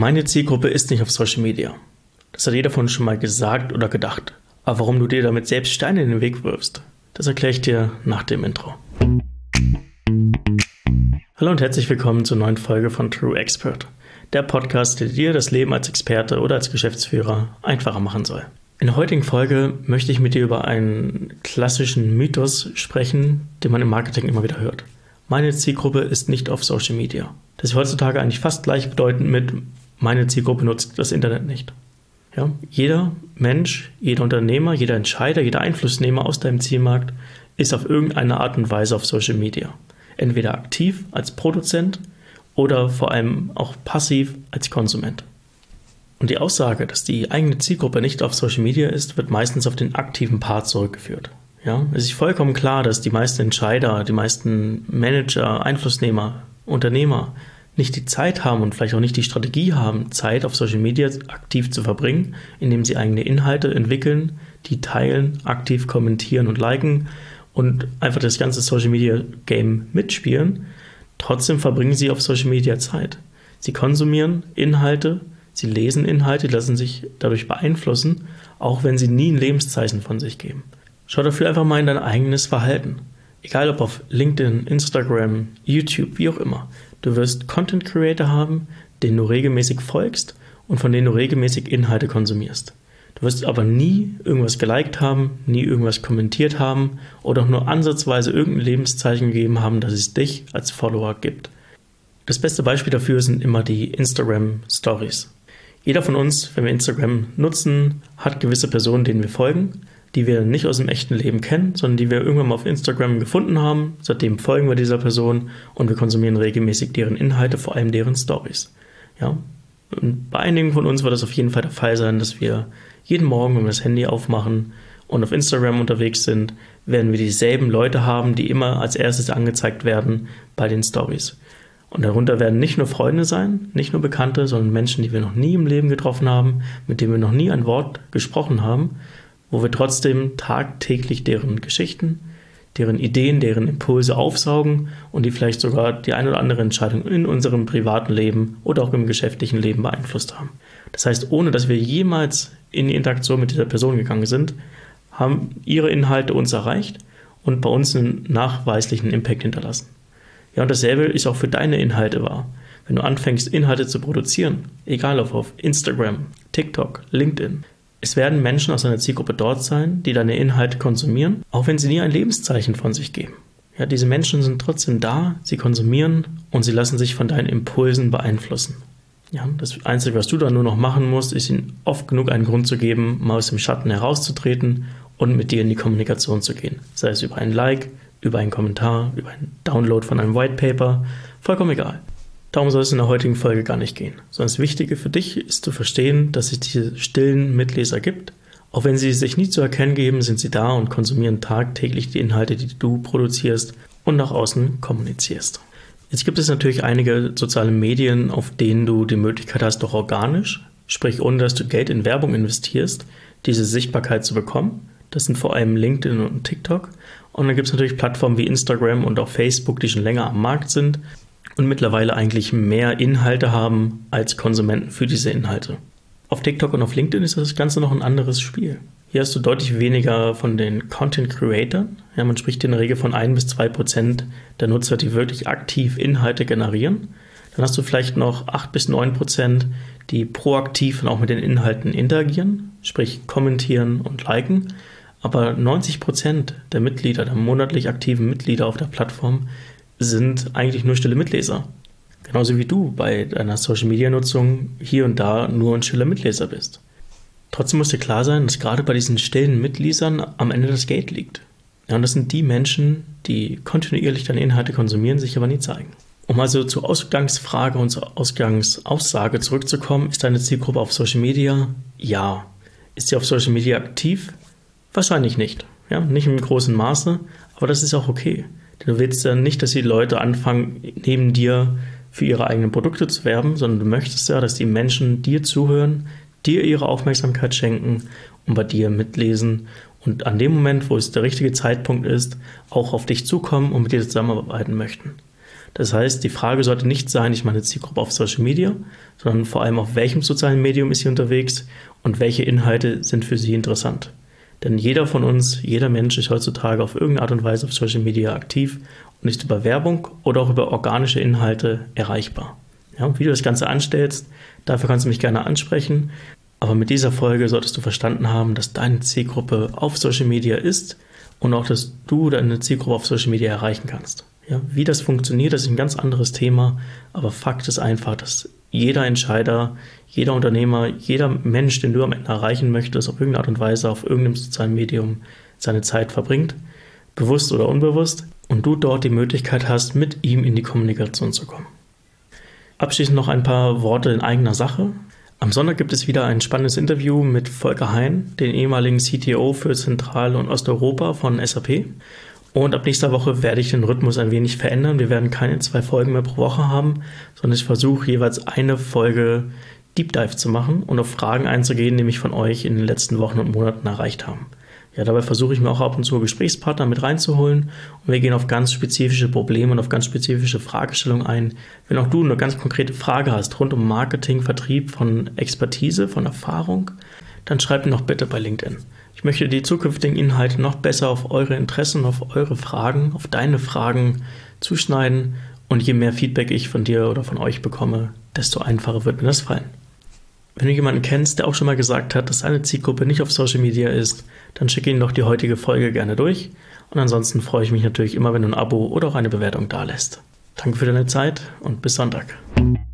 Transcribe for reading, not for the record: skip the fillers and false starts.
Meine Zielgruppe ist nicht auf Social Media. Das hat jeder von uns schon mal gesagt oder gedacht. Aber warum du dir damit selbst Steine in den Weg wirfst, das erkläre ich dir nach dem Intro. Hallo und herzlich willkommen zur neuen Folge von True Expert, der Podcast, der dir das Leben als Experte oder als Geschäftsführer einfacher machen soll. In der heutigen Folge möchte ich mit dir über einen klassischen Mythos sprechen, den man im Marketing immer wieder hört. Meine Zielgruppe ist nicht auf Social Media. Das ist heutzutage eigentlich fast gleichbedeutend mit meine Zielgruppe nutzt das Internet nicht. Ja, jeder Mensch, jeder Unternehmer, jeder Entscheider, jeder Einflussnehmer aus deinem Zielmarkt ist auf irgendeine Art und Weise auf Social Media. Entweder aktiv als Produzent oder vor allem auch passiv als Konsument. Und die Aussage, dass die eigene Zielgruppe nicht auf Social Media ist, wird meistens auf den aktiven Part zurückgeführt. Ja, es ist vollkommen klar, dass die meisten Entscheider, die meisten Manager, Einflussnehmer, Unternehmer nicht die Zeit haben und vielleicht auch nicht die Strategie haben, Zeit auf Social Media aktiv zu verbringen, indem sie eigene Inhalte entwickeln, die teilen, aktiv kommentieren und liken und einfach das ganze Social Media Game mitspielen. Trotzdem verbringen sie auf Social Media Zeit. Sie konsumieren Inhalte, sie lesen Inhalte, lassen sich dadurch beeinflussen, auch wenn sie nie ein Lebenszeichen von sich geben. Schau dafür einfach mal in dein eigenes Verhalten. Egal ob auf LinkedIn, Instagram, YouTube, wie auch immer. Du wirst Content Creator haben, denen du regelmäßig folgst und von denen du regelmäßig Inhalte konsumierst. Du wirst aber nie irgendwas geliked haben, nie irgendwas kommentiert haben oder auch nur ansatzweise irgendein Lebenszeichen gegeben haben, dass es dich als Follower gibt. Das beste Beispiel dafür sind immer die Instagram Stories. Jeder von uns, wenn wir Instagram nutzen, hat gewisse Personen, denen wir folgen, die wir nicht aus dem echten Leben kennen, sondern die wir irgendwann mal auf Instagram gefunden haben. Seitdem folgen wir dieser Person und wir konsumieren regelmäßig deren Inhalte, vor allem deren Stories. Ja? Und bei einigen von uns wird das auf jeden Fall der Fall sein, dass wir jeden Morgen, wenn wir das Handy aufmachen und auf Instagram unterwegs sind, werden wir dieselben Leute haben, die immer als erstes angezeigt werden bei den Stories. Und darunter werden nicht nur Freunde sein, nicht nur Bekannte, sondern Menschen, die wir noch nie im Leben getroffen haben, mit denen wir noch nie ein Wort gesprochen haben, wo wir trotzdem tagtäglich deren Geschichten, deren Ideen, deren Impulse aufsaugen und die vielleicht sogar die eine oder andere Entscheidung in unserem privaten Leben oder auch im geschäftlichen Leben beeinflusst haben. Das heißt, ohne dass wir jemals in die Interaktion mit dieser Person gegangen sind, haben ihre Inhalte uns erreicht und bei uns einen nachweislichen Impact hinterlassen. Ja, und dasselbe ist auch für deine Inhalte wahr. Wenn du anfängst, Inhalte zu produzieren, egal ob auf Instagram, TikTok, LinkedIn, es werden Menschen aus deiner Zielgruppe dort sein, die deine Inhalte konsumieren, auch wenn sie nie ein Lebenszeichen von sich geben. Ja, diese Menschen sind trotzdem da, sie konsumieren und sie lassen sich von deinen Impulsen beeinflussen. Ja, das Einzige, was du dann nur noch machen musst, ist ihnen oft genug einen Grund zu geben, mal aus dem Schatten herauszutreten und mit dir in die Kommunikation zu gehen. Sei es über ein Like, über einen Kommentar, über einen Download von einem White Paper, vollkommen egal. Darum soll es in der heutigen Folge gar nicht gehen. Sondern das Wichtige für dich ist zu verstehen, dass es diese stillen Mitleser gibt. Auch wenn sie sich nie zu erkennen geben, sind sie da und konsumieren tagtäglich die Inhalte, die du produzierst und nach außen kommunizierst. Jetzt gibt es natürlich einige soziale Medien, auf denen du die Möglichkeit hast, doch organisch, sprich ohne dass du Geld in Werbung investierst, diese Sichtbarkeit zu bekommen. Das sind vor allem LinkedIn und TikTok. Und dann gibt es natürlich Plattformen wie Instagram und auch Facebook, die schon länger am Markt sind und mittlerweile eigentlich mehr Inhalte haben als Konsumenten für diese Inhalte. Auf TikTok und auf LinkedIn ist das Ganze noch ein anderes Spiel. Hier hast du deutlich weniger von den Content Creatern. Ja, man spricht in der Regel von 1-2% der Nutzer, die wirklich aktiv Inhalte generieren. Dann hast du vielleicht noch 8-9%, die proaktiv und auch mit den Inhalten interagieren, sprich kommentieren und liken. Aber 90% der Mitglieder, der monatlich aktiven Mitglieder auf der Plattform, sind eigentlich nur stille Mitleser. Genauso wie du bei deiner Social-Media-Nutzung hier und da nur ein stiller Mitleser bist. Trotzdem muss dir klar sein, dass gerade bei diesen stillen Mitlesern am Ende das Geld liegt. Ja, und das sind die Menschen, die kontinuierlich deine Inhalte konsumieren, sich aber nie zeigen. Um also zur Ausgangsfrage und zur Ausgangsaussage zurückzukommen, ist deine Zielgruppe auf Social Media? Ja. Ist sie auf Social Media aktiv? Wahrscheinlich nicht. Ja, nicht im großen Maße, aber das ist auch okay. Du willst ja nicht, dass die Leute anfangen, neben dir für ihre eigenen Produkte zu werben, sondern du möchtest ja, dass die Menschen dir zuhören, dir ihre Aufmerksamkeit schenken und bei dir mitlesen und an dem Moment, wo es der richtige Zeitpunkt ist, auch auf dich zukommen und mit dir zusammenarbeiten möchten. Das heißt, die Frage sollte nicht sein, ich meine Zielgruppe auf Social Media, sondern vor allem auf welchem sozialen Medium ist sie unterwegs und welche Inhalte sind für sie interessant. Denn jeder von uns, jeder Mensch ist heutzutage auf irgendeine Art und Weise auf Social Media aktiv und ist über Werbung oder auch über organische Inhalte erreichbar. Ja, wie du das Ganze anstellst, dafür kannst du mich gerne ansprechen. Aber mit dieser Folge solltest du verstanden haben, dass deine Zielgruppe auf Social Media ist und auch, dass du deine Zielgruppe auf Social Media erreichen kannst. Ja, wie das funktioniert, das ist ein ganz anderes Thema, aber Fakt ist einfach, dass jeder Entscheider, jeder Unternehmer, jeder Mensch, den du am Ende erreichen möchtest, auf irgendeine Art und Weise auf irgendeinem sozialen Medium seine Zeit verbringt, bewusst oder unbewusst, und du dort die Möglichkeit hast, mit ihm in die Kommunikation zu kommen. Abschließend noch ein paar Worte in eigener Sache. Am Sonntag gibt es wieder ein spannendes Interview mit Volker Hein, den ehemaligen CTO für Zentral- und Osteuropa von SAP. Und ab nächster Woche werde ich den Rhythmus ein wenig verändern. Wir werden keine 2 Folgen mehr pro Woche haben, sondern ich versuche jeweils eine Folge Deep Dive zu machen und auf Fragen einzugehen, die mich von euch in den letzten Wochen und Monaten erreicht haben. Ja, dabei versuche ich mir auch ab und zu Gesprächspartner mit reinzuholen und wir gehen auf ganz spezifische Probleme und auf ganz spezifische Fragestellungen ein. Wenn auch du eine ganz konkrete Frage hast rund um Marketing, Vertrieb, von Expertise, von Erfahrung, dann schreib mir doch bitte bei LinkedIn. Ich möchte die zukünftigen Inhalte noch besser auf eure Interessen, auf eure Fragen, auf deine Fragen zuschneiden und je mehr Feedback ich von dir oder von euch bekomme, desto einfacher wird mir das fallen. Wenn du jemanden kennst, der auch schon mal gesagt hat, dass seine Zielgruppe nicht auf Social Media ist, dann schicke ihm doch die heutige Folge gerne durch und ansonsten freue ich mich natürlich immer, wenn du ein Abo oder auch eine Bewertung dalässt. Danke für deine Zeit und bis Sonntag.